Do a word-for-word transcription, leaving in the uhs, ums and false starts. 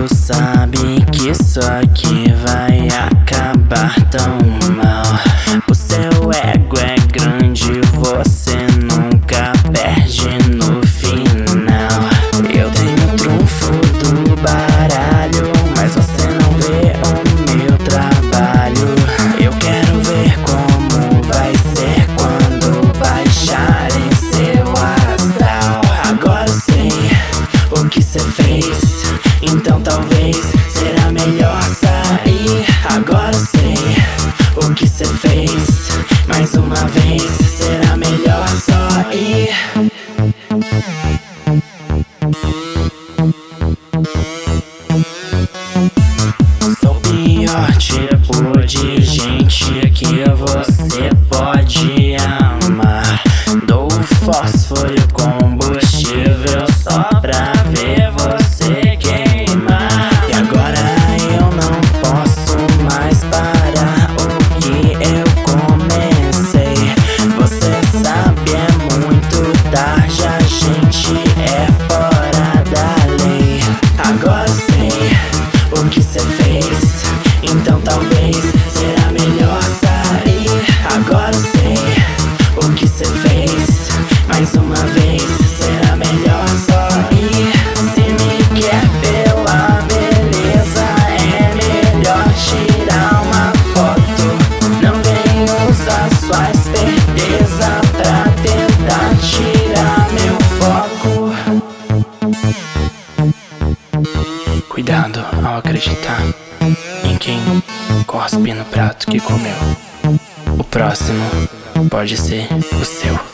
mundo sabe que isso aqui vai acabar tão mal. O seu ego é grande, você nunca perde no final. Eu tenho o trunfo do baralho, mas você não vê o meu trabalho. Eu quero ver como vai ser quando baixarem seu astral. Agora eu sei o que cê fez, então talvez será melhor sair. Agora eu sei o que cê fez, mais uma vez será melhor só ir. Sou o pior tipo de gente que você pode amar. Dou fósforo e combustível só pra ver você queimar. E agora eu não posso mais parar o que eu comecei. Você sabe, é muito tarde, a gente é fora da lei. Agora eu sei o que cê fez, então talvez será melhor sair. Agora eu sei o que cê fez, mais uma vez será melhor só ir. Se me quer pela beleza, é melhor tirar uma foto. Não vem usar sua esperteza pra tentar tirar meu foco. Cuidado ao acreditar em quem cospe no prato que comeu. O próximo pode ser o seu.